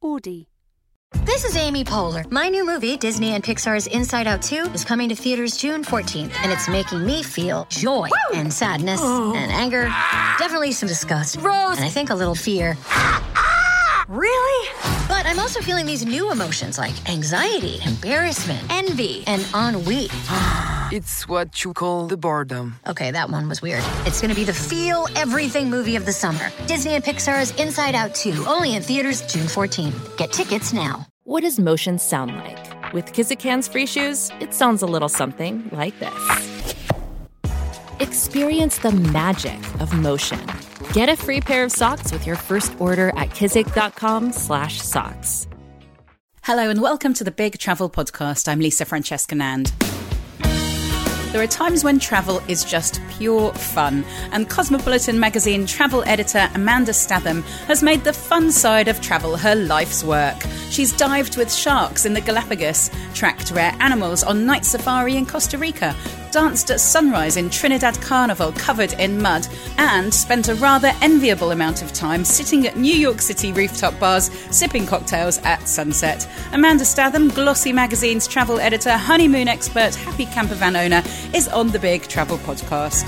Audi. This is Amy Poehler. My new movie, Disney and Pixar's Inside Out 2, is coming to theaters June 14th, and it's making me feel joy and sadness and anger, definitely some disgust, Rose, and I think a little fear. Really? But I'm also feeling these new emotions like anxiety, embarrassment, envy, and ennui. It's what you call the boredom. Okay, that one was weird. It's going to be the feel everything movie of the summer. Disney and Pixar's Inside Out 2, only in theaters June 14th. Get tickets now. What does motion sound like? With Kizikans free shoes, it sounds a little something like this. Experience the magic of motion. Get a free pair of socks with your first order at kizik.com/socks. Hello and welcome to the Big Travel Podcast. I'm Lisa Francesca Nand. There are times when travel is just pure fun, and Cosmopolitan magazine travel editor Amanda Statham has made the fun side of travel her life's work. She's dived with sharks in the Galapagos, tracked rare animals on night safari in Costa Rica, danced at sunrise in Trinidad Carnival covered in mud, and spent a rather enviable amount of time sitting at New York City rooftop bars sipping cocktails at sunset. Amanda Statham, Glossy magazine's travel editor, honeymoon expert, happy camper van owner, is on the Big Travel Podcast.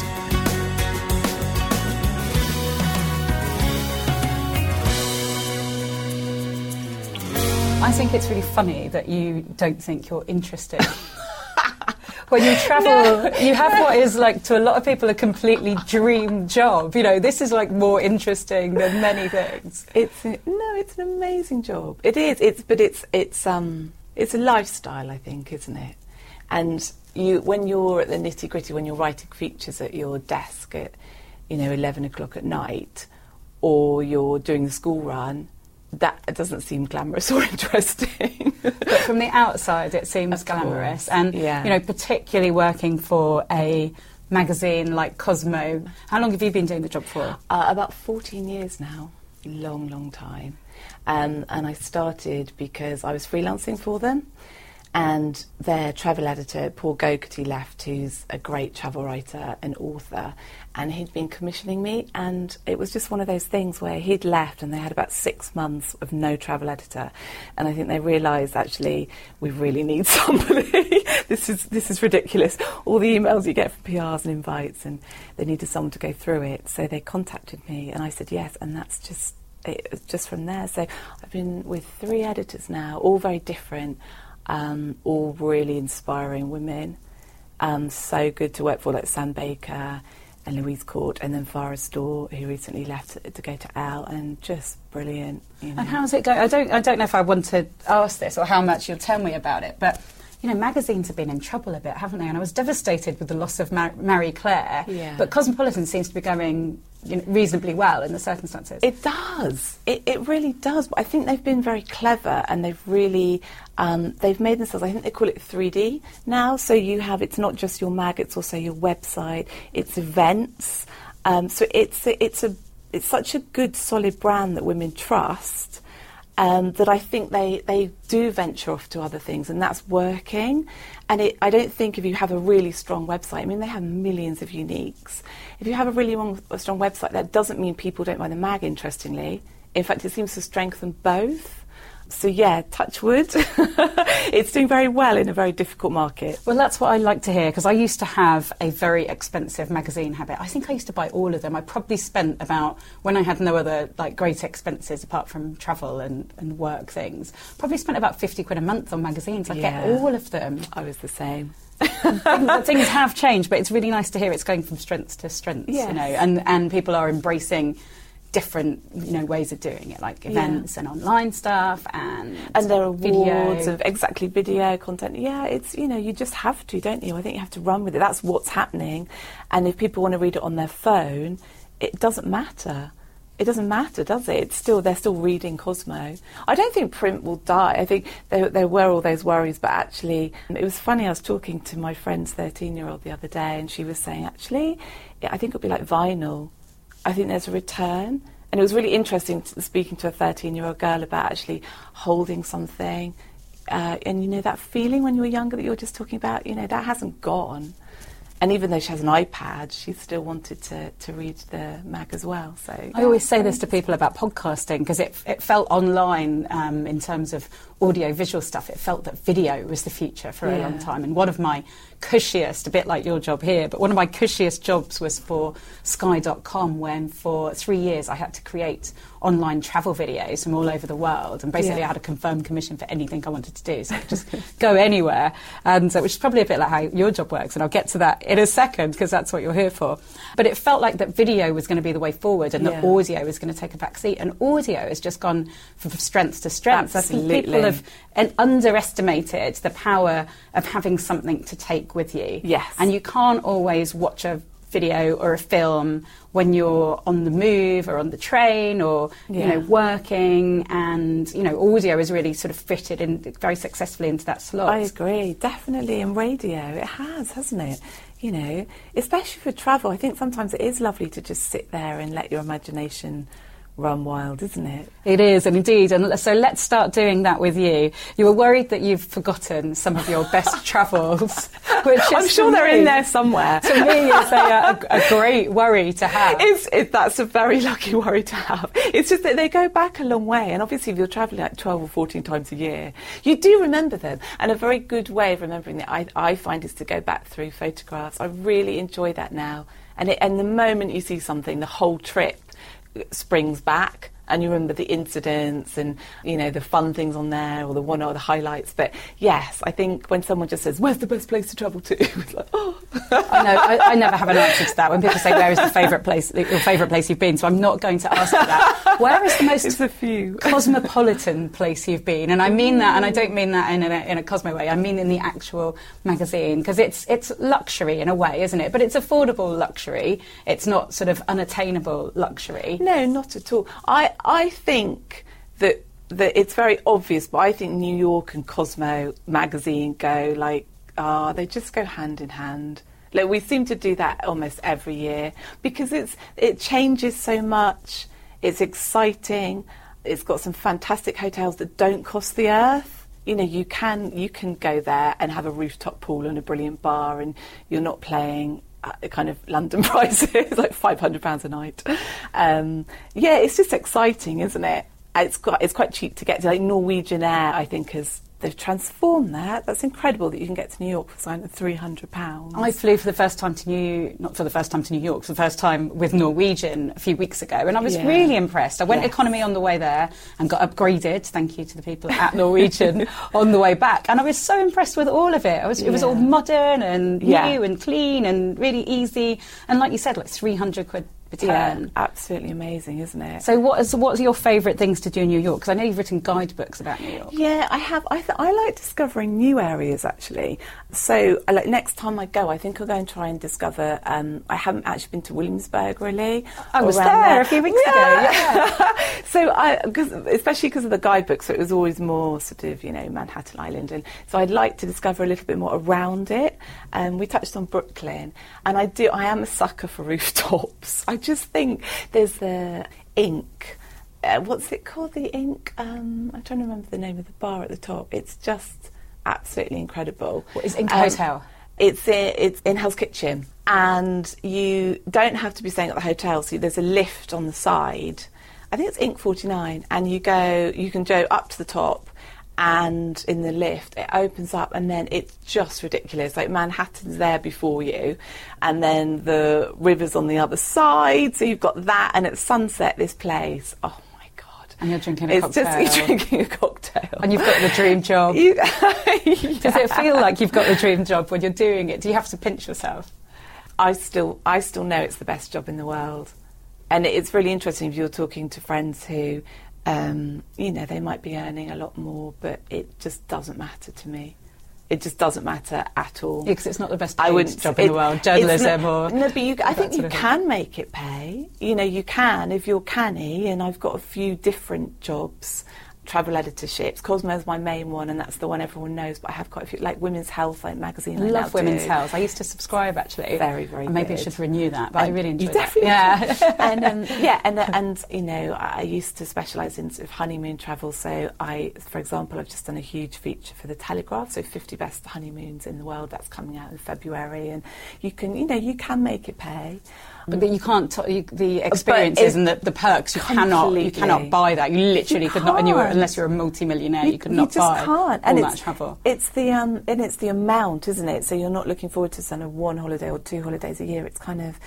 I think it's really funny that you don't think you're interested. When you travel, you have what is, like, to a lot of people, a completely dream job. You know, this is, like, more interesting than many things. It's an amazing job. It is. It's a lifestyle, I think, isn't it? And when you're at the nitty gritty, when you're writing features at your desk at, 11 o'clock at night, or you're doing the school run, that doesn't seem glamorous or interesting. But from the outside, it seems glamorous. And, particularly working for a magazine like Cosmo. How long have you been doing the job for? About 14 years now. Long, long time. And I started because I was freelancing for them. And their travel editor, Paul Gogarty, left, who's a great travel writer and author, and he'd been commissioning me, and it was just one of those things where he'd left and they had about 6 months of no travel editor, and I think they realised, actually, we really need somebody. This is ridiculous. All the emails you get from PRs and invites, and they needed someone to go through it, so they contacted me, and I said yes, and that's just from there. So I've been with 3 editors now, all very different. All really inspiring women. So good to work for, like Sam Baker and Louise Court, and then Farah Storr, who recently left to go to Elle, and just brilliant. And how's it going? I don't know if I want to ask this or how much you'll tell me about it, but magazines have been in trouble a bit, haven't they? And I was devastated with the loss of Marie Claire. Yeah. But Cosmopolitan seems to be going reasonably well in the circumstances. It does. It really does. But I think they've been very clever, and they've really they've made themselves. I think they call it 3D now. So it's not just your mag; it's also your website. It's events. So it's such a good, solid brand that women trust. That I think they do venture off to other things, and that's working. And I don't think if you have a really strong website, they have millions of uniques. If you have a really strong website, that doesn't mean people don't buy the mag, interestingly. In fact, it seems to strengthen both. So yeah, touch wood. It's doing very well in a very difficult market. Well, that's what I like to hear, because I used to have a very expensive magazine habit. I think I used to buy all of them. I probably spent about, when I had no other great expenses apart from travel and work things, probably spent about 50 quid a month on magazines. I get all of them. I was the same. Things have changed, but it's really nice to hear it's going from strength to strength, and people are embracing different ways of doing it, like events and online stuff, and there are awards of video content. It's you just have to, don't you? I think you have to run with it. That's what's happening. And if people want to read it on their phone, it doesn't matter. It doesn't matter, does it? They're still reading Cosmo. I don't think print will die. I think there were all those worries, but actually, it was funny. I was talking to my friend's 13-year-old the other day, and she was saying, actually, I think it'll be like vinyl. I think there's a return. And it was really interesting speaking to a 13-year-old girl about actually holding something. And, that feeling when you were younger that you were just talking about, that hasn't gone. And even though she has an iPad, she still wanted to read the mag as well. So I always say this to people about podcasting, because it felt online in terms of audio-visual stuff. It felt that video was the future for a long time. And one of my cushiest, a bit like your job here, but one of my cushiest jobs was for Sky.com, when for 3 years I had to create online travel videos from all over the world, and basically I had a confirmed commission for anything I wanted to do, so I could just go anywhere, and which is probably a bit like how your job works, and I'll get to that in a second because that's what you're here for. But it felt like that video was going to be the way forward, and that audio was going to take a back seat, and audio has just gone from strength to strength. Absolutely. I think people have underestimated the power of having something to take with you. Yes. And you can't always watch a video or a film when you're on the move or on the train or you know, working, and you know, audio is really sort of fitted in very successfully into that slot. I agree, definitely. And radio, it has, hasn't it? You know, especially for travel, I think sometimes it is lovely to just sit there and let your imagination run wild, isn't it? It is, and indeed. And so let's start doing that with you. You were worried that you've forgotten some of your best travels, which is, I'm sure they're in there somewhere. To me, is a great worry to have. That's a very lucky worry to have. It's just that they go back a long way, and obviously if you're travelling like 12 or 14 times a year, you do remember them. And a very good way of remembering that I find is to go back through photographs. I really enjoy that now. And the moment you see something, the whole trip springs back, and you remember the incidents and, you know, the fun things on there, or the highlights. But yes, I think when someone just says, "Where's the best place to travel to?" It's like, oh. I know, I never have an answer to that when people say, "Where is the favourite place, your favourite place you've been?" So I'm not going to ask you that. Where is the most cosmopolitan place you've been? And I mean that, and I don't mean that in a Cosmo way. I mean in the actual magazine, because it's luxury in a way, isn't it? But it's affordable luxury. It's not sort of unattainable luxury. No, not at all. I think that it's very obvious, but I think New York and Cosmo magazine go they just go hand in hand. Like, we seem to do that almost every year because it changes so much. It's exciting. It's got some fantastic hotels that don't cost the earth. You know, you can go there and have a rooftop pool and a brilliant bar, and you're not paying kind of London prices, like £500 a night. It's just exciting, isn't it? It's quite cheap to get to. Like Norwegian Air, I think, they've transformed that. That's incredible that you can get to New York for £300. I flew for the first time to New York, for the first time with Norwegian a few weeks ago, and I was really impressed. I went economy on the way there and got upgraded, thank you to the people at Norwegian, on the way back. And I was so impressed with all of it. It was all modern and new and clean and really easy. And like you said, like £300 return. Yeah, absolutely amazing, isn't it? So what are your favourite things to do in New York? Because I know you've written guidebooks about New York. Yeah, I have. I like discovering new areas, actually. So next time I go, I think I'll go and try and discover, I haven't actually been to Williamsburg, really. I was there a few weeks ago, yeah. So especially because of the guidebook, so it was always more sort of, you know, Manhattan Island. And so I'd like to discover a little bit more around it. We touched on Brooklyn, and I am a sucker for rooftops. I just think there's the Ink. What's it called? The Ink? I'm trying to remember the name of the bar at the top. It's just absolutely incredible. What is Ink Hotel? It's in Hell's Kitchen, and you don't have to be staying at the hotel. So there's a lift on the side. I think it's Ink 49, and you can go up to the top. And in the lift, it opens up, and then it's just ridiculous. Like, Manhattan's there before you, and then the river's on the other side. So you've got that, and at sunset, this place. Oh my God! And you're drinking a cocktail. It's just you're drinking a cocktail, and you've got the dream job. Does it feel like you've got the dream job when you're doing it? Do you have to pinch yourself? I still know it's the best job in the world, and it's really interesting if you're talking to friends who. You know, they might be earning a lot more, but it just doesn't matter to me. It just doesn't matter at all. Yeah, because it's not the best paid job in the world, journalism or... No, but I think you can make it pay. You know, you can if you're canny, and I've got a few different jobs. travel editorships. Cosmo's my main one, and that's the one everyone knows, but I have quite a few, like Women's Health magazine. I love Women's Health. I used to subscribe, actually. Very, very and maybe good. I should renew that, but I really enjoyed it. You definitely should. and you know, I used to specialise in sort of honeymoon travel, so for example, I've just done a huge feature for the Telegraph, so 50 best honeymoons in the world. That's coming out in February, and you can make it pay. But you can't. The experiences and the perks. You cannot buy that. You literally could not, unless you're a multi-millionaire. You could not buy all that travel. It's the amount, isn't it? So you're not looking forward to sort of one holiday or 2 holidays a year. It's kind of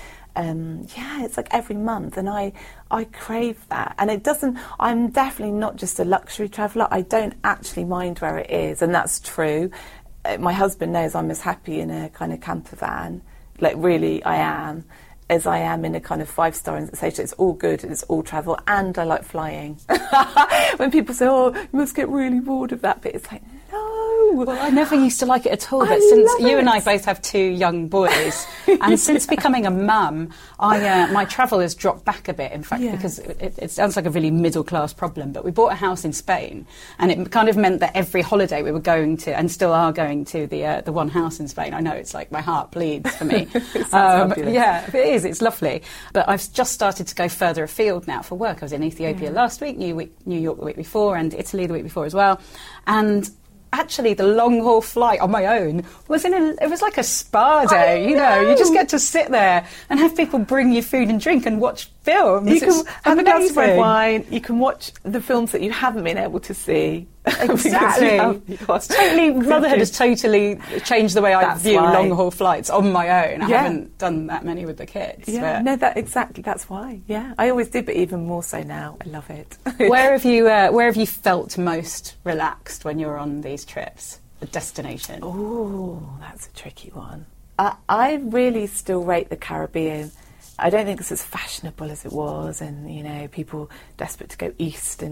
it's like every month, and I crave that. And it doesn't. I'm definitely not just a luxury traveller. I don't actually mind where it is, and that's true. My husband knows I'm as happy in a kind of camper van, like really I am, as I am in a kind of 5-star in Seychelles. It's all good, it's all travel, and I like flying. When people say, oh, you must get really bored of that bit, it's like, no. Well, I never used to like it at all, but since you and I both have 2 young boys, and since becoming a mum, my travel has dropped back a bit, in fact, because it sounds like a really middle-class problem, but we bought a house in Spain, and it kind of meant that every holiday we were going to, and still are going to, the one house in Spain. I know, it's like my heart bleeds for me. Yeah, it is. It's lovely. But I've just started to go further afield now for work. I was in Ethiopia last week, New York the week before, and Italy the week before as well. And actually, the long-haul flight on my own was it was like a spa day, you know. You just get to sit there and have people bring you food and drink and watch films. You can have a glass of red wine. You can watch the films that you haven't been able to see. Exactly. Motherhood has totally changed the way I view long-haul flights on my own. I haven't done that many with the kids. Yeah, no, that's why. Yeah, I always did, but even more so now. I love it. Where have you felt most relaxed when you're on these trips? The destination? Oh, that's a tricky one. I really still rate the Caribbean. I don't think it's as fashionable as it was, and you know, people desperate to go east.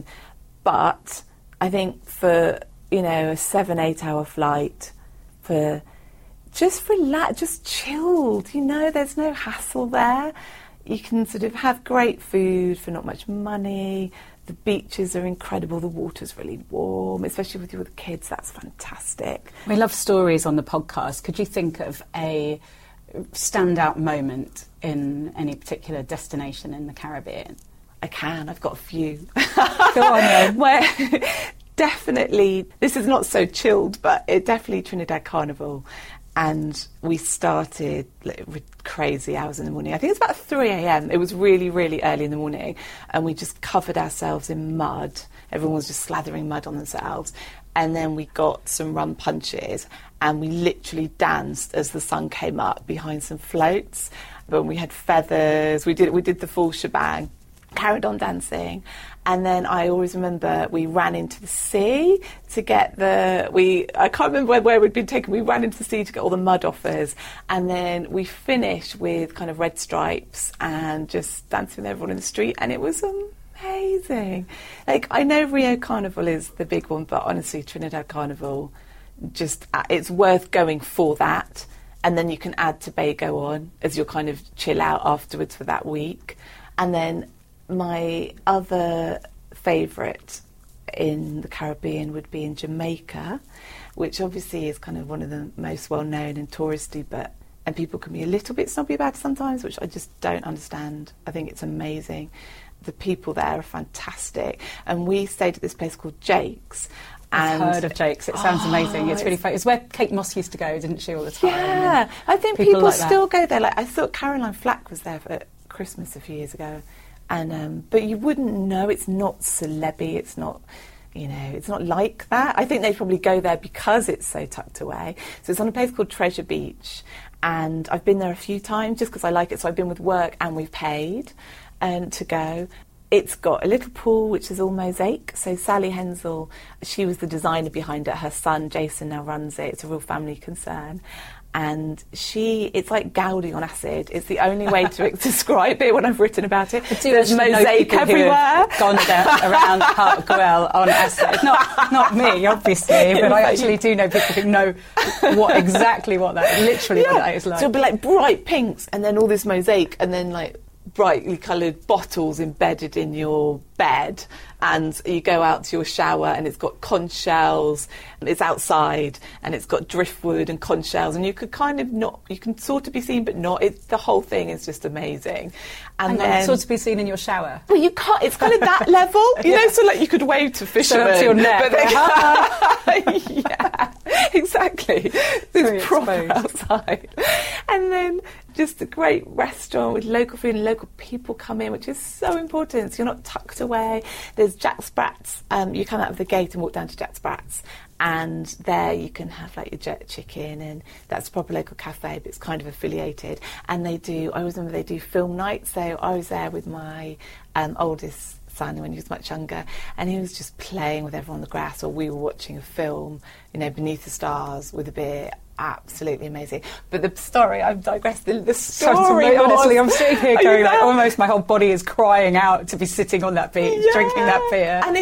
But I think for a 7-8 hour flight, for just relax, just chilled. You know, there's no hassle there. You can sort of have great food for not much money. The beaches are incredible. The water's really warm, especially with the kids. That's fantastic. We love stories on the podcast. Could you think of a standout moment in any particular destination in the Caribbean? I can. I've got a few. Go on then. Where definitely, this is not so chilled, but it definitely Trinidad Carnival. And we started with crazy hours in the morning. I think it's about 3 a.m. It was really, really early in the morning. And we just covered ourselves in mud. Everyone was just slathering mud on themselves. And then we got some rum punches. And we literally danced as the sun came up behind some floats. But we had feathers. We did the full shebang. Carried on dancing, and then I always remember we ran into the sea to get I can't remember where we'd been taken. We ran into the sea to get all the mud off us, and then we finished with kind of red stripes and just dancing with everyone in the street, and it was amazing. Like, I know Rio Carnival is the big one, but honestly, Trinidad Carnival, it's worth going for that, and then you can add Tobago on as your kind of chill out afterwards for that week. And then my other favourite in the Caribbean would be in Jamaica, which obviously is kind of one of the most well-known and touristy, and people can be a little bit snobby about it sometimes, which I just don't understand. I think it's amazing. The people there are fantastic. And we stayed at this place called Jake's. I've heard of Jake's. It sounds amazing. It's really fun. It's where Kate Moss used to go, didn't she, all the time? Yeah, I think people still go there. Like, I thought Caroline Flack was there for Christmas a few years ago. And but you wouldn't know. It's not celeb-y. It's not, it's not like that. I think they probably go there because it's so tucked away. So it's on a place called Treasure Beach, and I've been there a few times just because I like it. So I've been with work and we've paid to go. It's got a little pool which is all mosaic. So Sally Hensel, she was the designer behind it. Her son Jason now runs it. It's a real family concern. And it's like Gaudi on acid. It's the only way to describe it when I've written about it. There's mosaic everywhere. Gone around Park Güell on acid. Not me, obviously, but I actually do know people who know what that literally what that is like. So it'll be like bright pinks, and then all this mosaic, and then like brightly coloured bottles embedded in your bed, and you go out to your shower and it's got conch shells, and it's outside and it's got driftwood and conch shells, and you could kind of not, you can sort of be seen but not, the whole thing is just amazing. And then sort of be seen in your shower. Well, you can't, it's kind of that level, you know, so like you could wave to fishermen. So up to your neck. But yeah, exactly. It's proper outside. And then just a great restaurant with local food and local people come in, which is so important. So you're not tucked away. There's Jack Sprat's. You come out of the gate and walk down to Jack Sprat's, and there you can have like your jerk chicken, and that's a proper local cafe, but it's kind of affiliated. And I always remember they do film nights. So I was there with my oldest son when he was much younger, and he was just playing with everyone on the grass, or we were watching a film, you know, beneath the stars with a beer. Absolutely amazing. But the story, I've digressed. The story, honestly, I'm sitting here going like, almost my whole body is crying out to be sitting on that beach, drinking that beer. And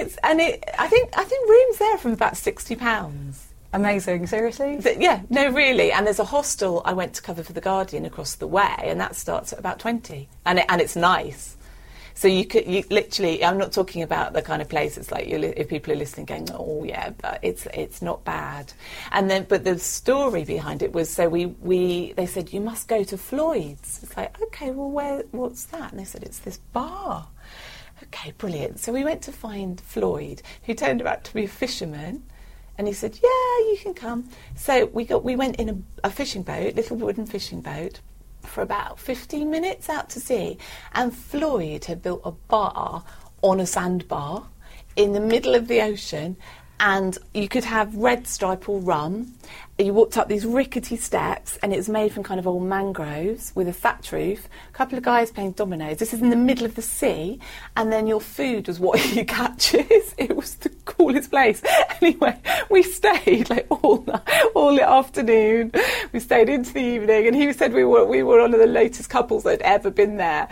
I think rooms there from about £60. Amazing, seriously? No, really. And there's a hostel I went to cover for The Guardian across the way, and that starts at about 20, and it's nice. So you literally, I'm not talking about the kind of place it's like if people are listening going, oh yeah, but it's not bad. And then, but the story behind it was, so they said, you must go to Floyd's. It's like, okay, well, what's that? And they said, it's this bar. Okay, brilliant. So we went to find Floyd, who turned out to be a fisherman. And he said, yeah, you can come. So we went in a fishing boat, little wooden fishing boat, for about 15 minutes out to sea, and Floyd had built a bar on a sandbar in the middle of the ocean, and you could have Red Stripe or rum. You walked up these rickety steps, and it's made from kind of old mangroves with a thatch roof. A couple of guys playing dominoes. This is in the middle of the sea, and then your food was what you catches. It was the coolest place. Anyway, we stayed like all the afternoon. We stayed into the evening, and he said we were one of the latest couples that had ever been there,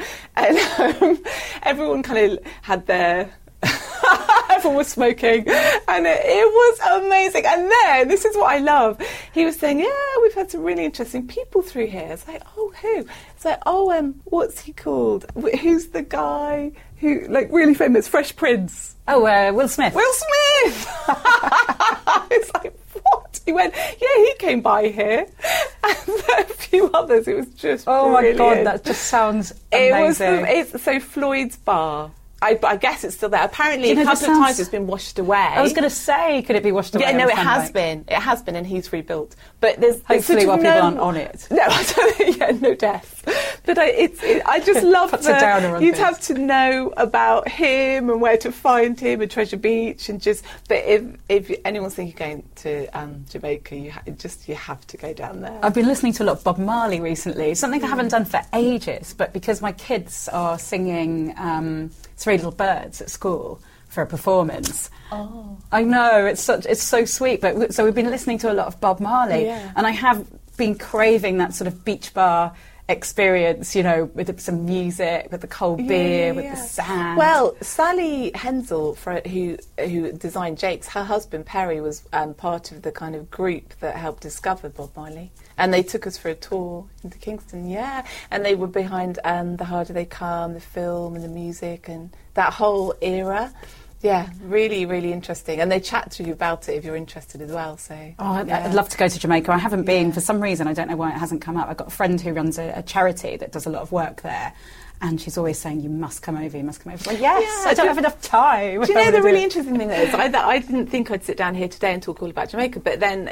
and everyone kind of had their. Everyone was smoking, and it was amazing. And then, this is what I love, he was saying, yeah, we've had some really interesting people through here. It's like, oh, who? It's like, oh, what's he called? Who's the guy who, like, really famous, Fresh Prince? Oh, Will Smith. Will Smith! It's like, what? He went, yeah, he came by here. And a few others. It was just brilliant. My God, that just sounds amazing. So Floyd's Bar. I guess it's still there. Apparently, a couple of times it's been washed away. I was going to say, could it be washed away? Yeah, no, it has been. It has been, and he's rebuilt. But there's hopefully while people aren't on it. No, I don't think, yeah, no deaths. But I just love that you'd have to know about him and where to find him at Treasure Beach, and just. But if anyone's thinking of going to Jamaica, you have to go down there. I've been listening to a lot of Bob Marley recently. Something I haven't done for ages, but because my kids are singing Three Little Birds at school for a performance. Oh, I know, it's so sweet. But so we've been listening to a lot of Bob Marley, and I have been craving that sort of beach bar experience, you know, with some music, with the cold beer, with the sand. Well, Sally Hensel, who designed Jake's, her husband Perry was part of the kind of group that helped discover Bob Marley, and they took us for a tour into Kingston, and they were behind The Harder They Come, the film and the music and that whole era. Yeah, really, really interesting. And they chat to you about it if you're interested as well. So, I'd love to go to Jamaica. I haven't been for some reason. I don't know why it hasn't come up. I've got a friend who runs a charity that does a lot of work there. And she's always saying, you must come over, you must come over. Like, yes, I don't have enough time. Do you know the really interesting thing is, I didn't think I'd sit down here today and talk all about Jamaica. But then,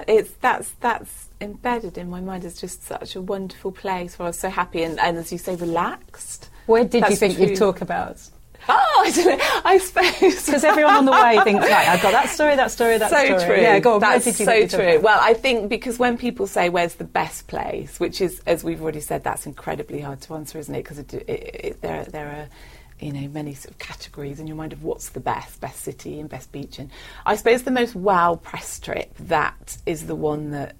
that's embedded in my mind as just such a wonderful place where I was so happy and as you say, relaxed. Where did you think you'd talk about? Oh, I don't know. I suppose because everyone on the way thinks, right, I've got that story. So true. Yeah, go on. That's so true. Well, I think because when people say where's the best place, which is, as we've already said, that's incredibly hard to answer, isn't it? Because there are many sort of categories in your mind of what's the best city and best beach. And I suppose the most wow press trip, that is the one that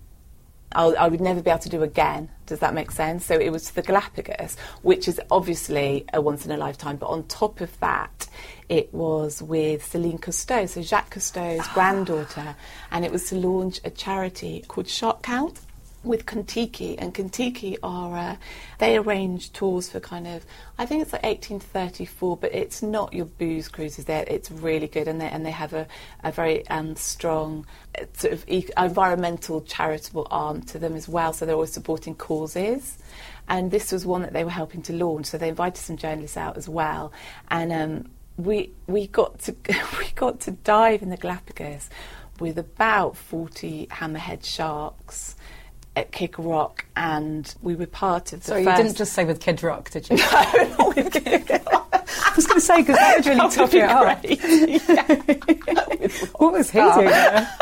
I would never be able to do again. Does that make sense? So it was to the Galapagos, which is obviously a once in a lifetime. But on top of that, it was with Céline Cousteau, so Jacques Cousteau's granddaughter, and it was to launch a charity called Shark Count. with Kontiki, and Kontiki are they arrange tours for kind of, I think it's like 18 to 34, but it's not your booze cruises there. It's really good, and they have a very strong sort of environmental charitable arm to them as well, so they're always supporting causes. And this was one that they were helping to launch, so they invited some journalists out as well, and we got to dive in the Galapagos with about 40 hammerhead sharks at Kid Rock, and we were part of the Sorry, first... you didn't just say with Kid Rock, did you? No, not with Kid Rock. I was going to say, because that would really top it up. Yeah. What was he doing there?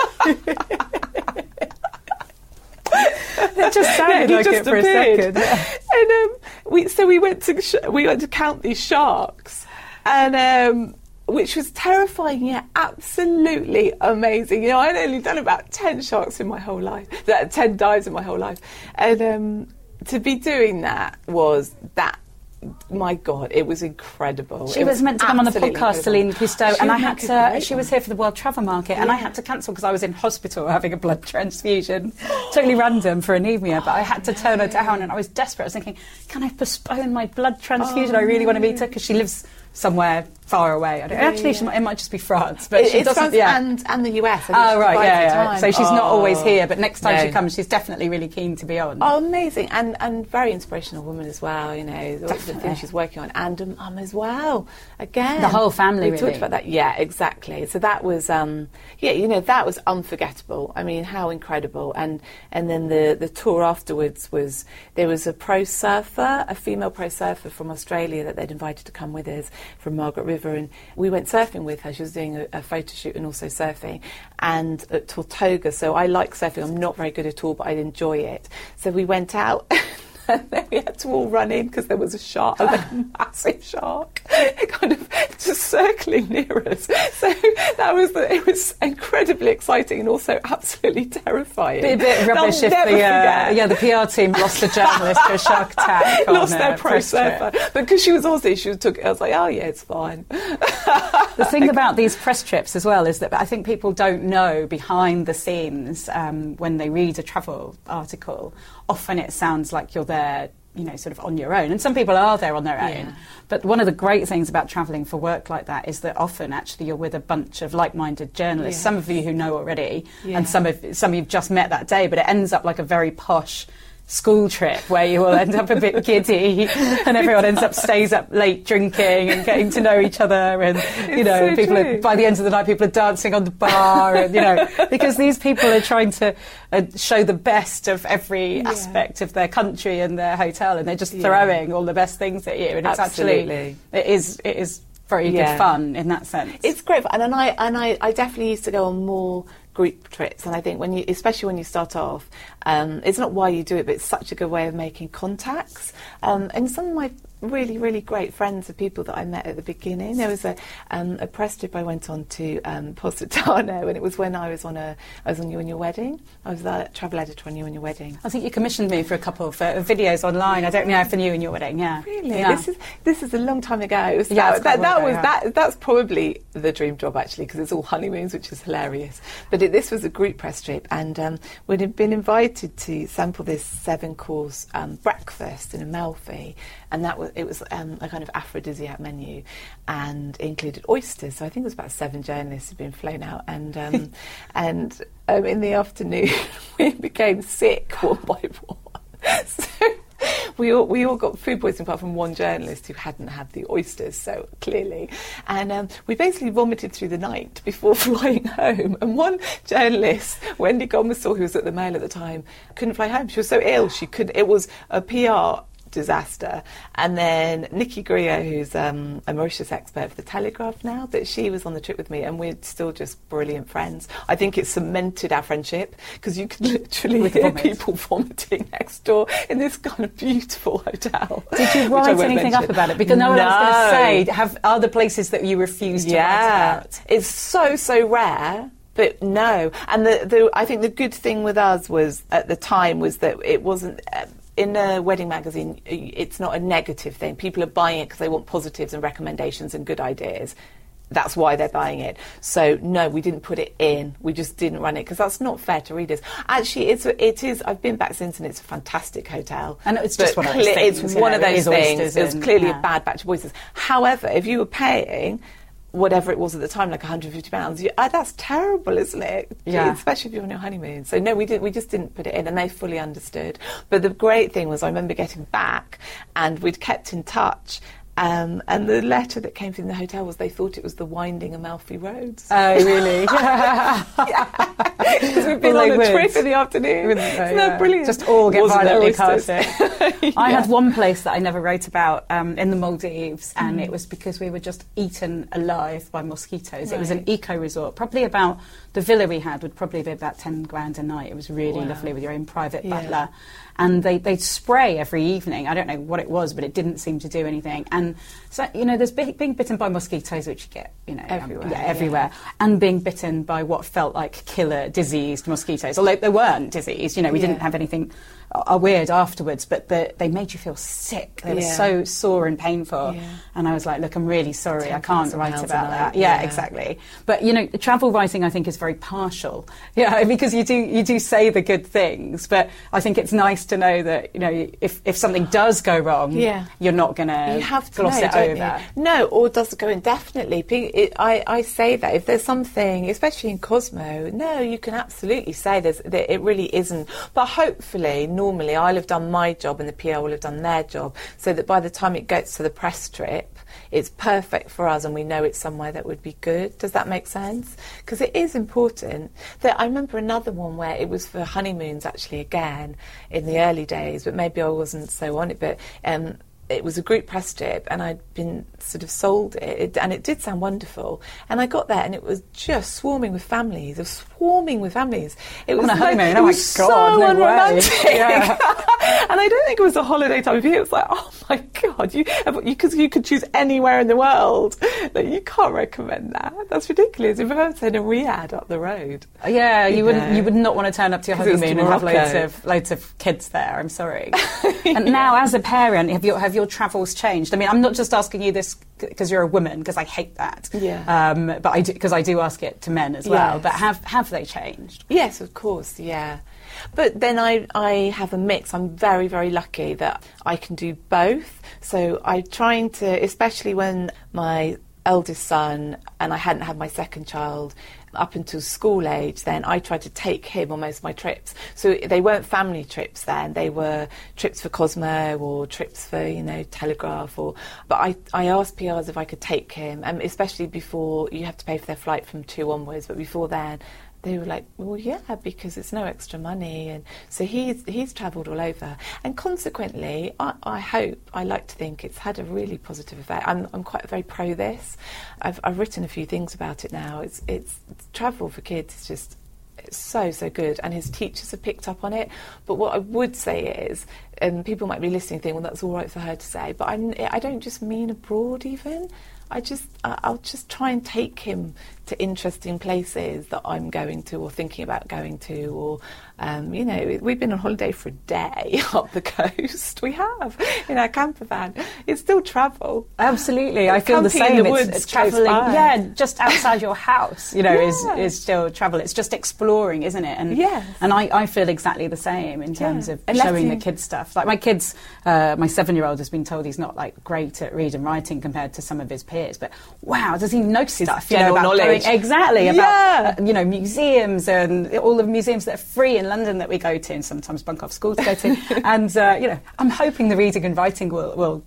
It just sounded like it for a second. And we went to count these sharks, and which was terrifying, yet absolutely amazing. You know, I'd only done about 10 sharks in my whole life, 10 dives in my whole life, and to be doing that was that. My God, it was incredible. She was meant to come on the podcast, incredible. Celine Cousteau, and I had to. She one. was here for the World Travel Market, and I had to cancel because I was in hospital having a blood transfusion. Totally random for anemia, but I had to turn her down, and I was desperate. I was thinking, can I postpone my blood transfusion? I really want to meet her because she lives somewhere far away. Actually, it might just be France, but she doesn't. France and the US. Oh right, yeah. So she's not always here, but next time she comes, she's definitely really keen to be on. Oh, amazing, and very inspirational woman as well. You know, the things she's working on, and as well. Again, the whole family. We talked about that. Yeah, exactly. So that was, that was unforgettable. I mean, how incredible. And then the tour afterwards there was a pro surfer, a female pro surfer from Australia that they'd invited to come with us from Margaret River, and we went surfing with her. She was doing a photo shoot and also surfing, and at Tortuga. So I like surfing. I'm not very good at all, but I enjoy it. So we went out. And then we had to all run in because there was a shark, a massive shark, kind of just circling near us. So it was incredibly exciting and also absolutely terrifying. Be a bit rubbish if the PR team lost a journalist to a shark attack. Lost their pro surfer, but because she was Aussie, I was like, oh yeah, it's fine. The thing about these press trips as well is that I think people don't know behind the scenes when they read a travel article. Often it sounds like you're there, you know, sort of on your own. And some people are there on their own. But one of the great things about travelling for work like that is that often actually you're with a bunch of like-minded journalists, some of you who know already, and some you've just met that day, but it ends up like a very posh school trip where you will end up a bit giddy and everyone stays up late drinking and getting to know each other, and you know, by the end of the night people are dancing on the bar, and you know, because these people are trying to show the best of every aspect of their country and their hotel, and they're just throwing all the best things at you, and it's actually it is very good fun in that sense. It's great fun, and I definitely used to go on more group trips, and I think especially when you start off, it's not why you do it, but it's such a good way of making contacts. And some of my really, really great friends are people that I met at the beginning. There was a press trip I went on to Positano, and it was when I was on You and Your Wedding. I was the travel editor on You and Your Wedding. I think you commissioned me for a couple of videos online. I don't know for You and Your Wedding. Yeah, really. Yeah. This is a long time ago. So that's probably the dream job actually, because it's all honeymoons, which is hilarious. But this was a group press trip, and we'd been invited to sample this 7-course breakfast in Amalfi, and it was a kind of aphrodisiac menu, and it included oysters. So I think it was about 7 journalists who'd been flown out, and in the afternoon we became sick one by one. So we all got food poisoning apart from one journalist who hadn't had the oysters, so clearly. And we basically vomited through the night before flying home. And one journalist, Wendy Gomersall, who was at the Mail at the time, couldn't fly home. She was so ill, it was a PR disaster. And then Nikki Grier, who's a Mauritius expert for the Telegraph now, but she was on the trip with me, and we're still just brilliant friends. I think it cemented our friendship, because you could literally hear people vomiting next door in this kind of beautiful hotel. Did you write anything up about it? Because no one else was going to say, are there places that you refuse to write about? It's so rare. But no, and I think the good thing with us was at the time was that it wasn't. In a wedding magazine, it's not a negative thing. People are buying it because they want positives and recommendations and good ideas. that's why they're buying it. So no, we didn't put it in. We just didn't run it because that's not fair to readers. Actually, it is. I've been back since, and it's a fantastic hotel. And it's just one of those things. It's one of those things. It was clearly a bad batch of oysters. However, if you were paying whatever it was at the time, like £150, that's terrible, isn't it? Yeah. Especially if you're on your honeymoon. So no, we just didn't put it in, and they fully understood. But the great thing was, I remember getting back, and we'd kept in touch. And the letter that came from the hotel was they thought it was the winding Amalfi Roads. Oh, really? Because we've been on a trip in the afternoon. Isn't that brilliant? Just all get violently car sick. Yeah. I had one place that I never wrote about in the Maldives, and it was because we were just eaten alive by mosquitoes. Right. It was an eco-resort. Probably about, the villa we had would probably be about 10 grand a night. It was really lovely with your own private butler. And they'd spray every evening. I don't know what it was, but it didn't seem to do anything. And so, there's being bitten by mosquitoes, which you get, everywhere. Everywhere. And being bitten by what felt like killer diseased mosquitoes. Although they weren't diseased, we didn't have anything weird afterwards, but they made you feel sick. They were so sore and painful. Yeah. And I was like, look, I'm really sorry, I can't write about that. Yeah, exactly. But, travel writing, I think, is very partial. Yeah, because you do say the good things, but I think it's nice to know that, if something does go wrong, you're not going to gloss it over. No, or does it go indefinitely? I say that if there's something, especially in Cosmo, no, you can absolutely say that it really isn't. But hopefully, normally, I'll have done my job and the PR will have done their job, so that by the time it gets to the press trip, it's perfect for us and we know it's somewhere that would be good. Does that make sense? Because it is important. I remember another one where it was for honeymoons, actually, again, in the early days, but maybe I wasn't so on it, but it was a group press trip, and I'd been sort of sold it, and it did sound wonderful. And I got there, and it was just swarming with families. It was swarming with families. It was on a honeymoon. It was so unromantic. Yeah. And I don't think it was a holiday time of year. It was like, oh my God, because you could choose anywhere in the world. Like, you can't recommend that. That's ridiculous. If I'm saying a Riyadh up the road. Yeah, you would not want to turn up to your honeymoon and have loads of kids there. I'm sorry. And now, as a parent, have your travels changed? I mean, I'm not just asking you this because you're a woman, because I hate that. Yeah. But I do, because I do ask it to men as well. Yes. But have they changed? Yes, of course. Yeah. But then I have a mix. I'm very, very lucky that I can do both. So I'm trying to, especially when my eldest son, and I hadn't had my second child up until school age, then I tried to take him on most of my trips. So they weren't family trips then, they were trips for Cosmo or trips for, Telegraph. But I asked PRs if I could take him, and especially before, you have to pay for their flight from 2 onwards, but before then, they were like, well, yeah, because it's no extra money. And so he's travelled all over. And consequently, I like to think it's had a really positive effect. I'm quite very pro this. I've written a few things about it now. It's travel for kids is just, it's so good. And his teachers have picked up on it. But what I would say is, people might be listening and think, well, that's all right for her to say. But I don't just mean abroad even. I'll just try and take him to interesting places that I'm going to or thinking about going to, or we've been on holiday for a day up the coast. We have in our camper van. It's still travel. Absolutely, I feel the same. In the woods, it's travelling, just outside your house. Is still travel. It's just exploring, isn't it? And and I feel exactly the same in terms of showing the kids stuff. Like my kids, my 7-year-old has been told he's not great at reading and writing compared to some of his peers, but wow, does he know stuff? General knowledge. About museums and all the museums that are free in London that we go to, and sometimes bunk off school to go to. And I'm hoping the reading and writing will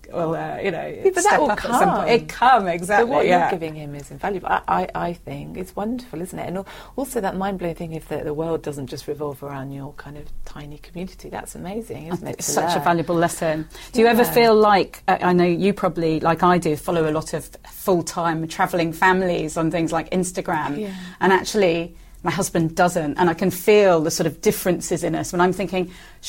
but step that will up come. at some point. It come exactly. So what you're giving him is invaluable. I think it's wonderful, isn't it? And also that mind-blowing thing, if the world doesn't just revolve around your kind of tiny community, that's amazing, isn't it? It's such a valuable lesson. Do you ever feel like, I know you probably, like I do, follow a lot of full-time travelling families on things like Instagram, and actually my husband doesn't, and I can feel the sort of differences in us when I'm thinking, should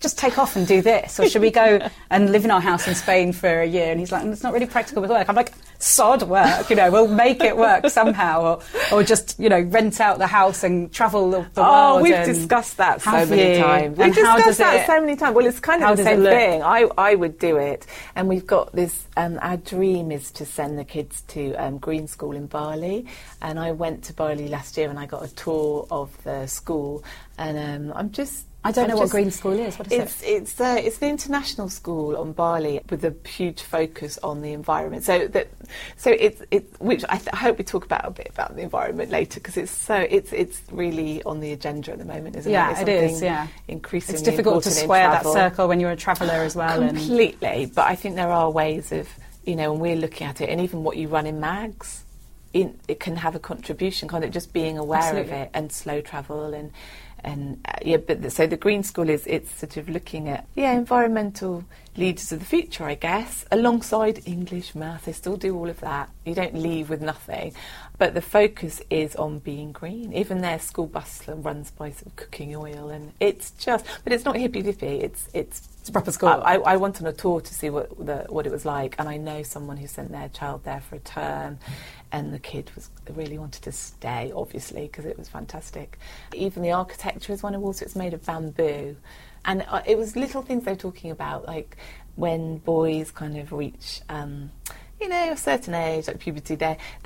just take off and do this? Or should we go and live in our house in Spain for a year? And he's like, it's not really practical with work. I'm like, sod work, we'll make it work somehow. Or just, rent out the house and travel the world. Oh, we've discussed that so many times. We've discussed that so many times. Well, it's kind of the same thing. I would do it. And we've got this, our dream is to send the kids to Green School in Bali. And I went to Bali last year and I got a tour of the school. And I don't know what Green School is. What is it? It's an international school on Bali with a huge focus on the environment. So it's which I hope we talk about a bit about the environment later, because it's really on the agenda at the moment, isn't it? Yeah, it is. Yeah, increasingly it's difficult to square that circle when you're a traveller as well. Completely, but I think there are ways of when we're looking at it, and even what you run in mags. It can have a contribution, kind of just being aware of it, and slow travel so the Green School it's sort of looking at environmental leaders of the future, I guess, alongside English, math. They still do all of that. You don't leave with nothing, but the focus is on being green. Even their school bus runs by sort of cooking oil, and but it's not hippy dippy. It's a proper school. I went on a tour to see what it was like, and I know someone who sent their child there for a term. And the kid really wanted to stay, obviously, because it was fantastic. Even the architecture is one of also, it's made of bamboo. And it was little things they were talking about, like when boys kind of reach, a certain age, like puberty,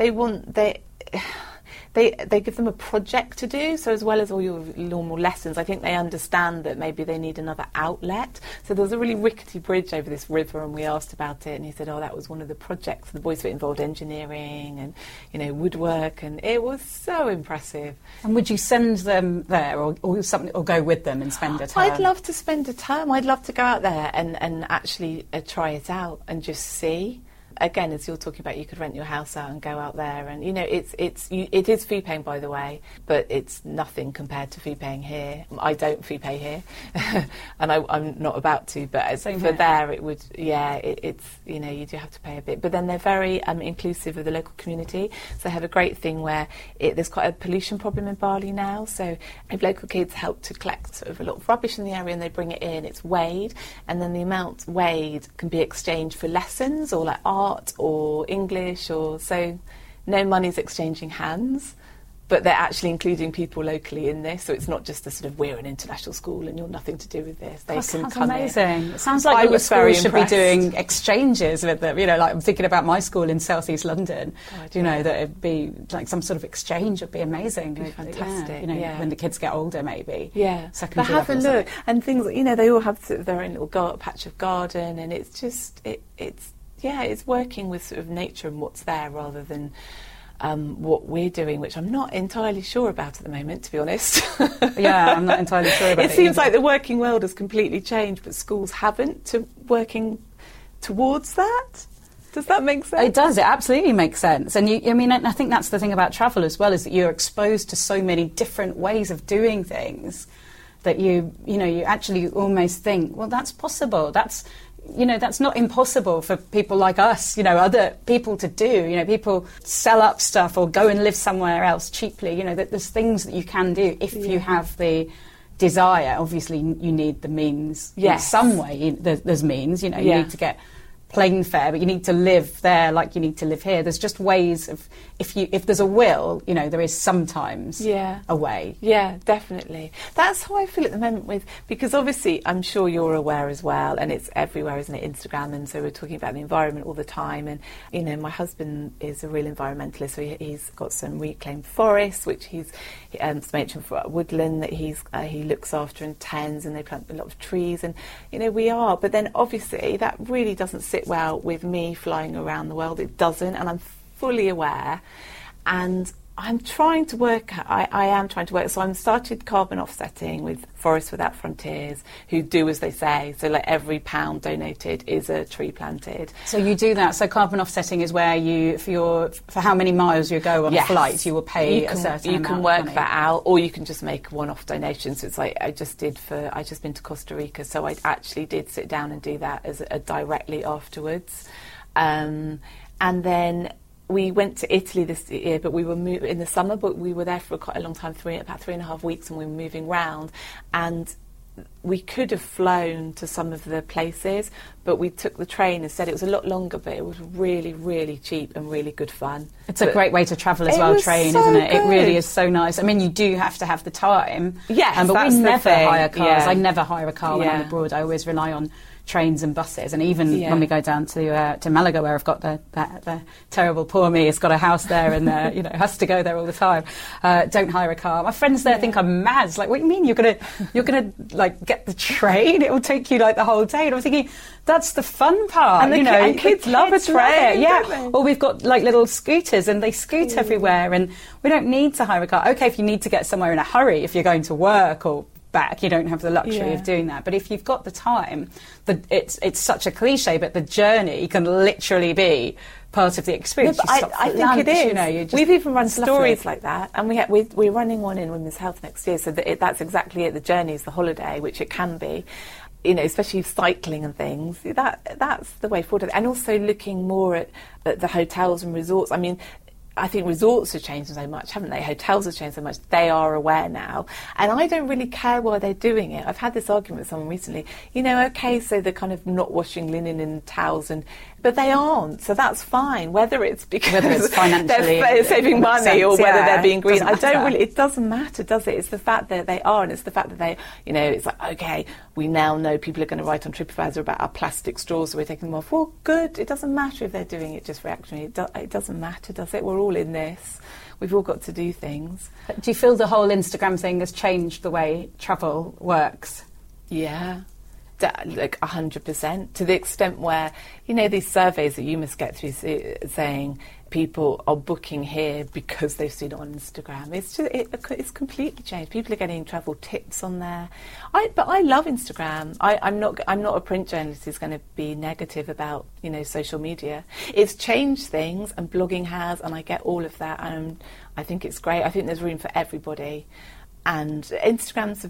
they give them a project to do. So as well as all your normal lessons, I think they understand that maybe they need another outlet. So there was a really rickety bridge over this river, and we asked about it, and he said, that was one of the projects. The boys were involved engineering and woodwork, and it was so impressive. And would you send them there, or go with them and spend a term? I'd love to spend a term. I'd love to go out there and actually try it out and just see. Again, as you're talking about, you could rent your house out and go out there, and it is fee paying, by the way, but it's nothing compared to fee paying here. I don't fee pay here, and I'm not about to. But there, it would, it's you do have to pay a bit. But then they're very inclusive of the local community. So they have a great thing where there's quite a pollution problem in Bali now. So if local kids help to collect sort of a lot of rubbish in the area and they bring it in, it's weighed, and then the amount weighed can be exchanged for lessons or like art or English, so no money's exchanging hands, but they're actually including people locally in this, so it's not just a sort of, we're an international school and you're nothing to do with this. They can come amazing. In. It sounds like your school should be doing exchanges with them. Like I'm thinking about my school in South East London. That it'd be like some sort of exchange. It'd be amazing. It'd be fantastic. When the kids get older, maybe. Yeah. Secondary but have a look, and things. They all have sort of their own little patch of garden, and it's just it's working with sort of nature and what's there rather than what we're doing, which I'm not entirely sure about at the moment, to be honest. Yeah, I'm not entirely sure about it. It seems like the working world has completely changed, but schools haven't working towards that. Does that make sense? It does. It absolutely makes sense. And I think that's the thing about travel as well, is that you're exposed to so many different ways of doing things that you actually almost think, well, that's possible. That's not impossible for people like us, other people to do. People sell up stuff or go and live somewhere else cheaply. There's things that you can do if you have the desire. Obviously, you need the means in some way. There's means, you need to get plane fare, but you need to live there like you need to live here. There's just ways of, if there's a will, there is sometimes a way. Yeah, definitely. That's how I feel at the moment because obviously I'm sure you're aware as well, and it's everywhere, isn't it, Instagram, and so we're talking about the environment all the time, and my husband is a real environmentalist, so he's got some reclaimed forests, which he's mentioned for woodland that he looks after and tends, and they plant a lot of trees, and but then obviously that really doesn't sit well with me flying around the world. It doesn't, and I'm fully aware, and I'm trying to work. I am trying to work. So I'm started carbon offsetting with Forests Without Frontiers, who do as they say. So like every pound donated is a tree planted. So you do that. So carbon offsetting is where you, for how many miles you go on a flight, you will pay a certain amount. You can work that out, or you can just make one-off donations. So it's like I just been to Costa Rica, so I actually did sit down and do that as directly afterwards, and then. We went to Italy this year, but we were in the summer, but we were there for quite a long time, about 3.5 weeks, and we were moving round. And we could have flown to some of the places, but we took the train instead. It was a lot longer, but it was really, really cheap and really good fun. It's a great way to travel as well, train, isn't it? It really is so nice. I mean, you do have to have the time. Yes, but we never hire cars. Yeah. I never hire a car when I'm abroad. I always rely on trains and buses, and even when we go down to Malaga, where I've got the terrible poor me has got a house there and has to go there all the time. Don't hire a car. My friends there think I'm mad. It's like, what do you mean you're gonna like get the train? It will take you like the whole day. And I'm thinking that's the fun part. And kids love a train. Yeah. Or we've got like little scooters and they scoot everywhere, and we don't need to hire a car. Okay, if you need to get somewhere in a hurry, if you're going to work or back, you don't have the luxury of doing that. But if you've got the time, it's such a cliche, but the journey can literally be part of the experience. I think it is. We've even run stories like that, and we're running one in Women's Health next year, so that's exactly it. The journey is the holiday, which it can be. Especially cycling and things, that's the way forward. And also looking more at the hotels and resorts. I mean, I think resorts have changed so much, haven't they? Hotels have changed so much. They are aware now. And I don't really care why they're doing it. I've had this argument with someone recently. Okay, so they're kind of not washing linen and towels, but they aren't. So that's fine. Whether it's because financially they're saving money or whether they're being green. It doesn't matter, does it? It's the fact that they are, and it's the fact that they, it's like, okay, we now know people are going to write on TripAdvisor about our plastic straws, so we're taking them off. Well, good. It doesn't matter if they're doing it just reactionary. It doesn't matter, does it? We're all in this. We've all got to do things. Do you feel the whole Instagram thing has changed the way travel works? Yeah. Like 100%, to the extent where, these surveys that you must get through saying people are booking here because they've seen it on Instagram. It's completely changed. People are getting travel tips on there. But I love Instagram. I'm not a print journalist who's going to be negative about social media. It's changed things, and blogging has, and I get all of that, and I think it's great. I think there's room for everybody, and Instagram's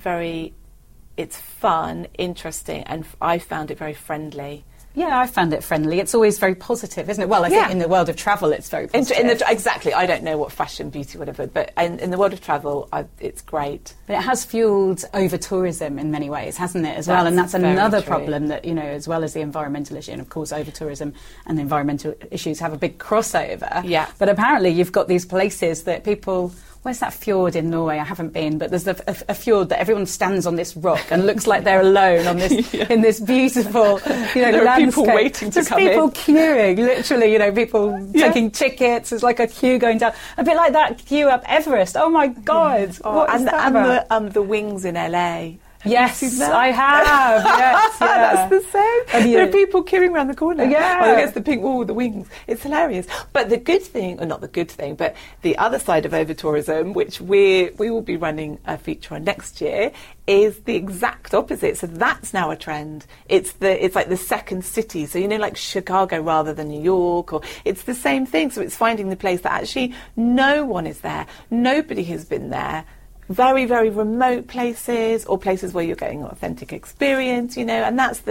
it's fun, interesting, and I found it very friendly. Yeah, I found it friendly. It's always very positive, isn't it? Well, I think in the world of travel, it's very positive. Exactly. I don't know what fashion, beauty, whatever, but in the world of travel, it's great. But it has fuelled over-tourism in many ways, hasn't it, as well? And that's another problem that, as well as the environmental issue, and of course over-tourism and the environmental issues have a big crossover. Yeah. But apparently you've got these places that people... Where's that fjord in Norway? I haven't been, but there's a fjord that everyone stands on this rock and looks like they're alone on this in this beautiful, there are people waiting to come in. There's people queuing, literally, people taking tickets. There's like a queue going down, a bit like that queue up Everest. Oh my God! What is that about? The wings in LA. Yes, I have. Yes, that's the same. There are people queuing around the corner. Yeah, against the pink wall with the wings. It's hilarious. But the good thing, or not the good thing, but the other side of over-tourism, which we will be running a feature on next year, is the exact opposite. So that's now a trend. It's like the second city. So like Chicago rather than New York, or it's the same thing. So it's finding the place that actually no one is there, nobody has been there. Very, very remote places, or places where you're getting an authentic experience, and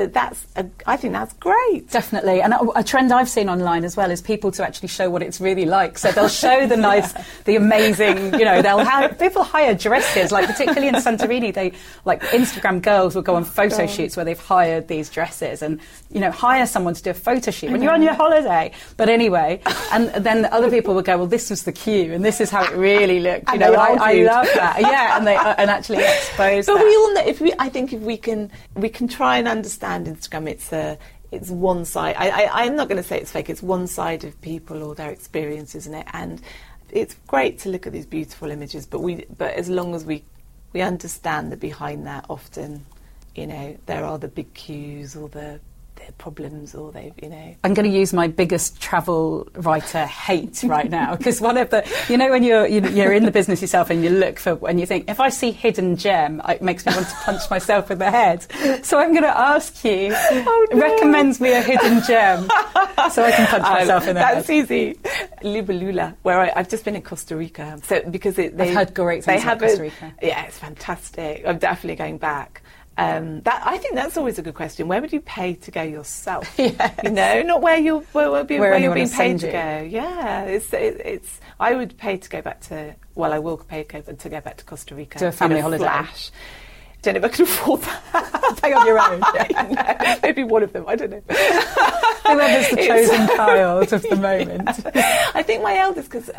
I think that's great. Definitely. And a trend I've seen online as well is people to actually show what it's really like. So they'll show the nice, the amazing, they'll have, people hire dresses, like particularly in Santorini, Instagram girls will go on photo shoots where they've hired these dresses and, hire someone to do a photo shoot when you're on your holiday. But anyway, and then other people will go, well, this was the queue and this is how it really looked, I love that. Yeah, and actually expose. But we all know. I think if we can try and understand Instagram. It's one side. I'm not going to say it's fake. It's one side of people or their experience, isn't it? And it's great to look at these beautiful images. But as long as we understand that behind that, often, there are the big queues or the problems, or I'm going to use my biggest travel writer hate right now, because one of the when you're in the business yourself and you look for, and you think, if I see hidden gem, it makes me want to punch myself in the head. So I'm going to ask you, recommend me a hidden gem so I can punch myself in the head. That's easy. Libélula, where I've just been in Costa Rica, so because I've heard great things about Costa Rica. Yeah, it's fantastic. I'm definitely going back. I think that's always a good question. Where would you pay to go yourself? Yes. Not where you're being paid to you. go. Yeah, it's. I would pay to go back to. Well, I will pay to go back to Costa Rica. Do a family holiday. Flash. Jennifer can afford that. Pay on your own. No, maybe one of them, I don't know. Whoever's the chosen child of the moment. I think my eldest, because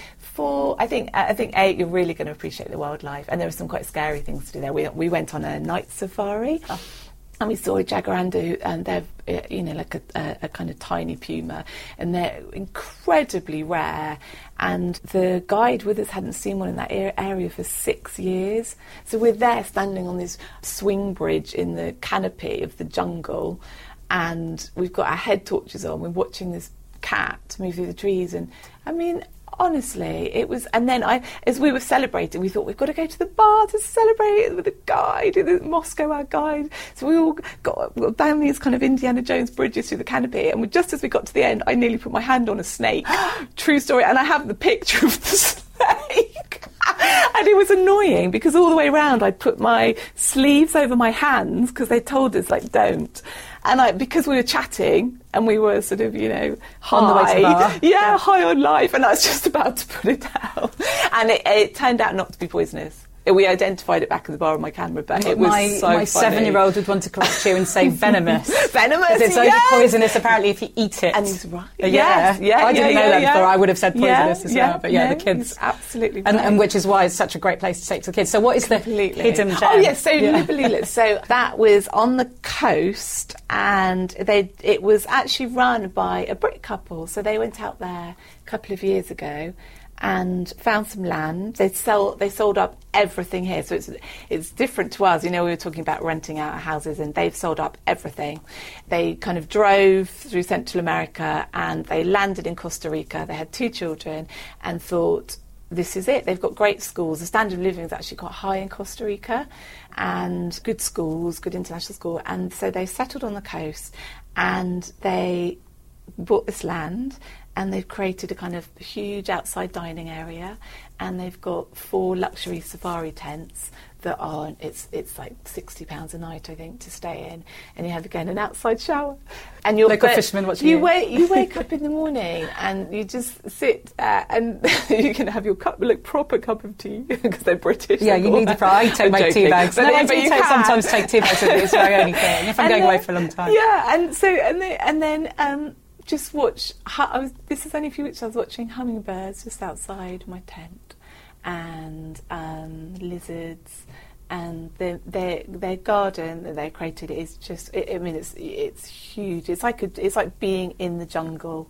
I think you're really going to appreciate the wildlife, and there are some quite scary things to do there. We went on a night safari. And we saw a jaguarandu, and they're, like a kind of tiny puma, and they're incredibly rare. And the guide with us hadn't seen one in that area for 6 years. So we're there standing on this swing bridge in the canopy of the jungle, and we've got our head torches on. We're watching this cat move through the trees, and I mean, honestly, it was. And then as we were celebrating, we thought we've got to go to the bar to celebrate with a guide, Moscow, our guide. So we all got down these kind of Indiana Jones bridges through the canopy, and just as we got to the end, I nearly put my hand on a snake. True story. And I have the picture of the snake. And it was annoying because all the way around I'd put my sleeves over my hands because they told us, like, don't. And because we were chatting and we were sort of, high. On the way to the bar. Yeah, high on life. And I was just about to put it down. And it turned out not to be poisonous. We identified it back at the bar with my camera, but it was so funny. My 7-year-old would want to correct you and say venomous. Venomous, because it's only poisonous, apparently, if you eat it. And he's right. Yeah. I didn't know that before. I would have said poisonous as well. But the kids. He's absolutely right. And which is why it's such a great place to take the kids. So what is the hidden gem? Oh, yes, so Libellula. So that was on the coast, and it was actually run by a Brit couple. So they went out there a couple of years ago and found some land. They sold up everything here, so it's different to us. We were talking about renting out houses, and they've sold up everything. They kind of drove through Central America, and they landed in Costa Rica. They had 2 children, and thought, this is it. They've got great schools. The standard of living is actually quite high in Costa Rica, and good schools, good international school. And so they settled on the coast, and they bought this land, and they've created a kind of huge outside dining area, and they've got 4 luxury safari tents that are, it's like £60 a night, I think, to stay in, and you have, again, an outside shower. And you're local fishermen watching you. You wake up in the morning and you just sit and you can have your proper cup of tea because they're British. Yeah, you need to. I take my tea bags. But I do sometimes take tea bags. It's my only thing if I'm going away for a long time. Yeah, and then just watch. This is only a few weeks. I was watching hummingbirds just outside my tent, and lizards, and their garden that they created is just. It's huge. It's like being in the jungle.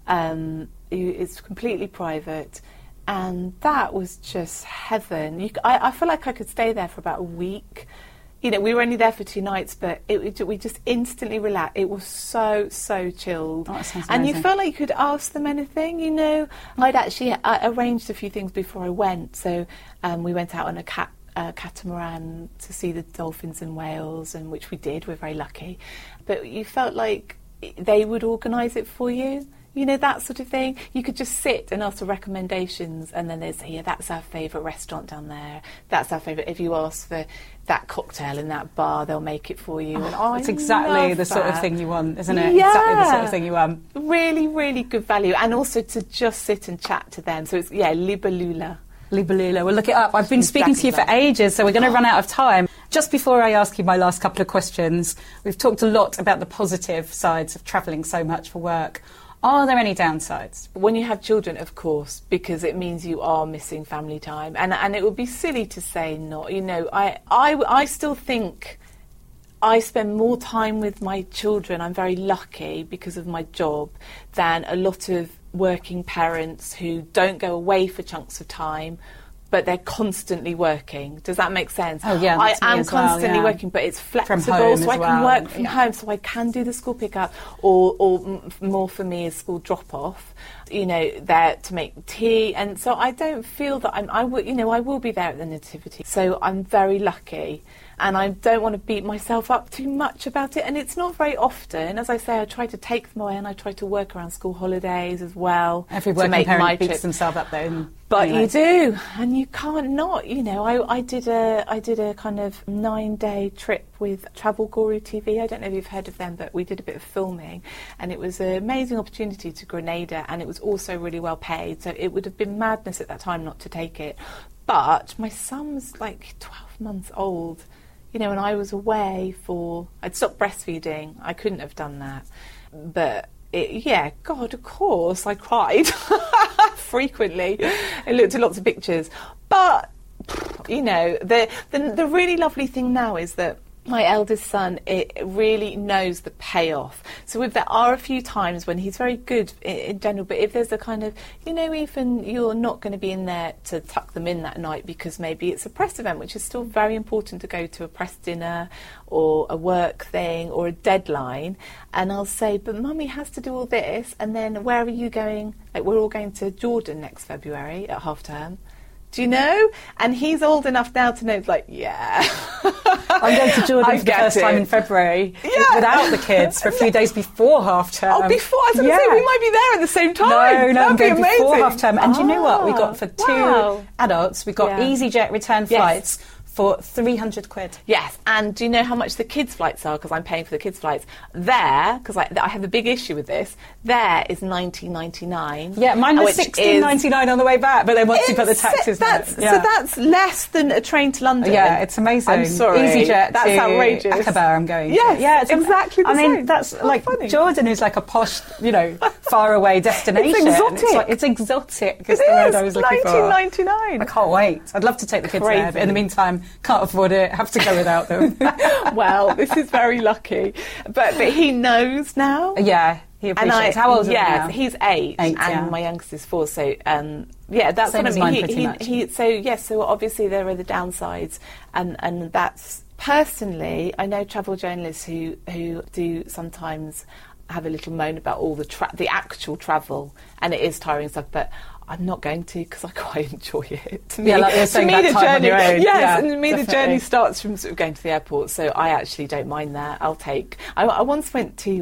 It's completely private, and that was just heaven. I feel like I could stay there for about a week. We were only there for 2 nights, but we just instantly relaxed. It was so chilled. Oh, that sounds and amazing. you felt like you could ask them anything, I'd actually arranged a few things before I went. So we went out on a catamaran to see the dolphins and whales, and which we did. We're very lucky. But you felt like they would organise it for you. That sort of thing. You could just sit and ask for recommendations, and then they'd say, that's our favourite restaurant down there. That's our favourite. If you ask for that cocktail in that bar, they'll make it for you. It's exactly the sort of thing you want, isn't it? Yeah. Exactly the sort of thing you want. Really, really good value. And also to just sit and chat to them. So it's, Libellula. Libellula. We'll look it up. I've been speaking to you for ages, so we're going to run out of time. Just before I ask you my last couple of questions, we've talked a lot about the positive sides of travelling so much for work. Are there any downsides? When you have children, of course, because it means you are missing family time. And it would be silly to say not. I still think I spend more time with my children. I'm very lucky because of my job than a lot of working parents who don't go away for chunks of time, but they're constantly working. Does that make sense? Oh, yeah. I am constantly working, but it's flexible, so I can work from home, so I can do the school pickup, or more for me is school drop-off, there to make tea. And so I don't feel that I will be there at the nativity. So I'm very lucky. And I don't want to beat myself up too much about it. And it's not very often. As I say, I try to take them away, and I try to work around school holidays as well. Every working parent beats themselves up there. But you do, and you can't not. I did a kind of 9-day trip with Travel Guru TV. I don't know if you've heard of them, but we did a bit of filming, and it was an amazing opportunity to Grenada, and it was also really well paid. So it would have been madness at that time not to take it. But my son was like 12 months old. you know, when I was away I'd stopped breastfeeding. I couldn't have done that. But, God, of course, I cried frequently. I looked at lots of pictures. But, you know, the really lovely thing now is that my eldest son, it really knows the payoff. So there are a few times when he's very good in general, but if there's a kind of, you know, even you're not going to be in there to tuck them in that night because maybe it's a press event, which is still very important to go to a press dinner or a work thing or a deadline. And I'll say, but Mummy has to do all this, and then where are you going? Like, we're all going to Jordan next February at half term. Do you know? And he's old enough now to know, like, yeah. I'm going to Jordan for the first time in February without the kids for a few days before half term. Oh, before? I was going to say, we might be there at the same time. No, I'm going before half term. And do you know what? We got for two adults, we got EasyJet return flights for £300. Yes, and do you know how much the kids' flights are? Because I'm paying for the kids' flights. There, because I have a big issue with this, there is $19.99. Yeah, mine was $16.99 on the way back, but then once you put the taxes on it. So that's less than a train to London. Yeah, it's amazing. I'm sorry. EasyJet that's to outrageous. Aqaba I'm going. Yes, yeah, it's exactly the same. That's like funny. Jordan is like a posh, you know, far away destination. It's exotic. It's exotic. It's the word I was looking for. $19.99. I can't wait. I'd love to take the kids there, but in the meantime, can't afford it. Have to go without them. Well, this is very lucky, but he knows now. Yeah, he appreciates. How old is he now? He's 8 and my youngest is 4. So that's same what as I mine, mean. pretty much. So obviously there are the downsides, and that's personally. I know travel journalists who do sometimes have a little moan about all the actual travel, and it is tiring stuff, but I'm not going to because I quite enjoy it. To me, like you're saying, that time on your own. Yes, and to me the journey starts from sort of going to the airport, so I actually don't mind that. I once went to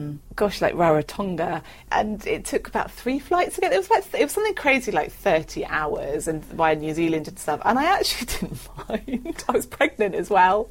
Rarotonga, and it took about 3 flights to get there. It was something crazy like 30 hours and via New Zealand and stuff, and I actually didn't mind. I was pregnant as well.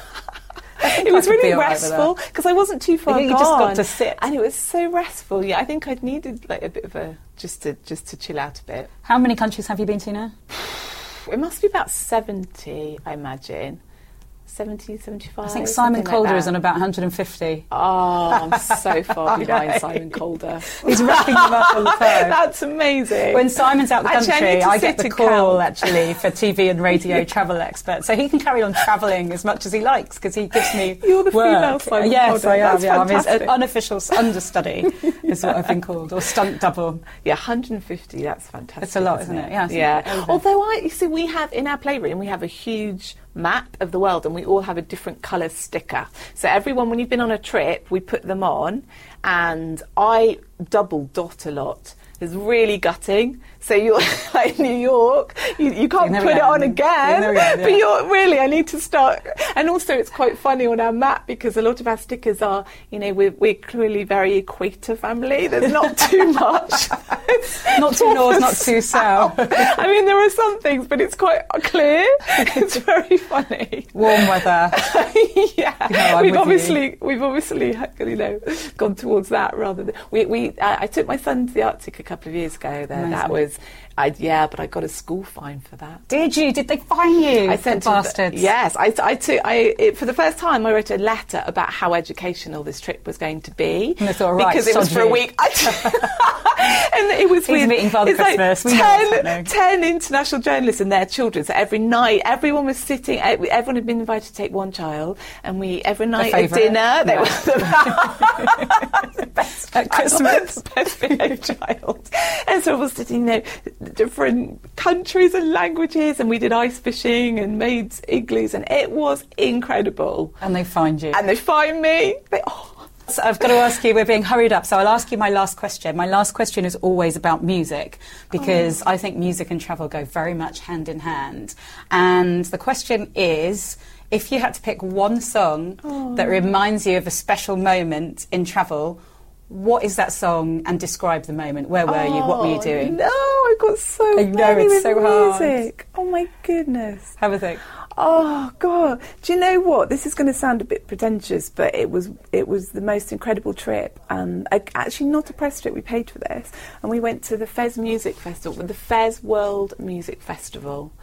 It was really restful because I wasn't too far gone. You just got to sit, and it was so restful. Yeah, I think I'd needed like a bit of just to chill out a bit. How many countries have you been to now? It must be about 70, I imagine. 70, 75. I think Simon Calder is on about 150. Oh, I'm so far behind Simon Calder. He's wrapping them up all the time. That's amazing. When Simon's out the country, I get the call actually for TV and radio travel experts. So he can carry on travelling as much as he likes because he gives me You're the work. female Simon Yes, Calder. I am. That's fantastic. I'm his unofficial understudy is what I've been called, or stunt double. Yeah, 150, that's fantastic. It's a lot, isn't it? Yeah. Although we have in our playroom, we have a huge map of the world, and we all have a different colour sticker. So everyone, when you've been on a trip, we put them on, and I double dot a lot. It's really gutting. So you're like New York, you can't put it on again, but I need to start. And also it's quite funny on our map because a lot of our stickers are, you know, we're clearly very equator family. There's not too much. Not too north, not too south. I mean, there are some things, but it's quite clear. It's very funny. Warm weather. Yeah. We've obviously, you know, gone towards that rather than... I took my son to the Arctic a couple of years ago there. Amazing. That was... but I got a school fine for that. Did you? Did they fine you? I sent bastards. Yes, for the first time I wrote a letter about how educational this trip was going to be. And they thought, right, because it was for a week. And it was He's meeting Father Christmas. Like 10 international journalists and their children. So every night, everyone was sitting. Everyone had been invited to take one child, and every night at dinner they were the best at Christmas, the best behaved child. And so I was sitting there. Different countries and languages, and we did ice fishing and made igloos, and it was incredible. And they find you. And they find me. So I've got to ask you, we're being hurried up, so I'll ask you my last question. My last question is always about music, because I think music and travel go very much hand in hand. And the question is, if you had to pick one song that reminds you of a special moment in travel, what is that song, and describe the moment? Where were you? What were you doing? No, I got so I know, it's so music. hard. Oh my goodness. Have a think. Oh God. Do you know what? This is going to sound a bit pretentious, but it was the most incredible trip. Actually not a press trip, we paid for this. And we went to the Fez Music Festival, the Fez World Music Festival,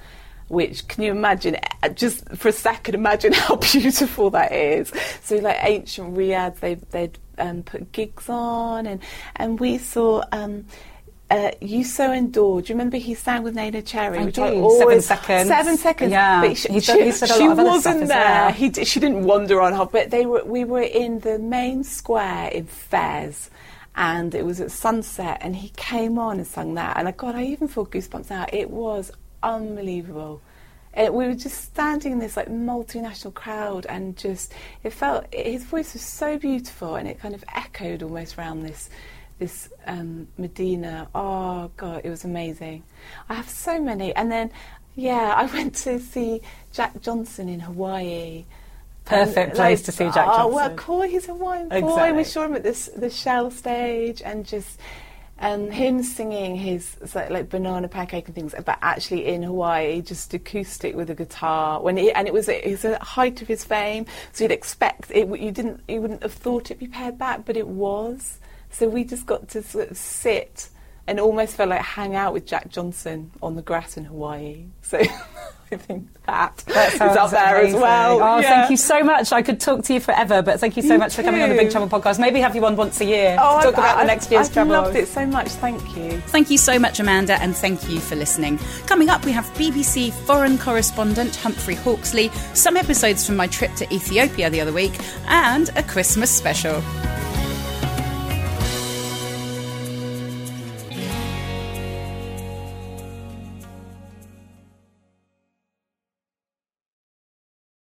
which, can you imagine, just for a second, imagine how beautiful that is. So like ancient riads, they'd put gigs on, and we saw You So Endure. Do you remember he sang with Nana Cherry? I which do. I always, 7 seconds. 7 seconds. Yeah. But He said a lot of other stuff wasn't as there. well. She didn't wander on her. But we were in the main square in Fez, and it was at sunset, and he came on and sang that. And I even feel goosebumps now. It was unbelievable. We were just standing in this like multinational crowd, and just his voice was so beautiful, and it kind of echoed almost around this Medina. Oh God, it was amazing. I have so many. And then I went to see Jack Johnson in Hawaii. Perfect place to see Jack Johnson. Oh well, cool. He's a Hawaiian boy. Exactly. We saw him at the Shell stage, and just him singing his like Banana Pancake and things, but actually in Hawaii, just acoustic with a guitar. It was the height of his fame, so you'd expect it. You wouldn't have thought it'd be pared back, but it was. So we just got to sort of sit and almost felt like hang out with Jack Johnson on the grass in Hawaii. So I think that is up there amazing. As well. Oh, Thank you so much. I could talk to you forever, but thank you so much for coming on the Big Travel Podcast. Maybe have you on once a year to talk about the next year's travel. I loved it so much. Thank you. Thank you so much, Amanda, and thank you for listening. Coming up, we have BBC foreign correspondent Humphrey Hawksley, some episodes from my trip to Ethiopia the other week, and a Christmas special.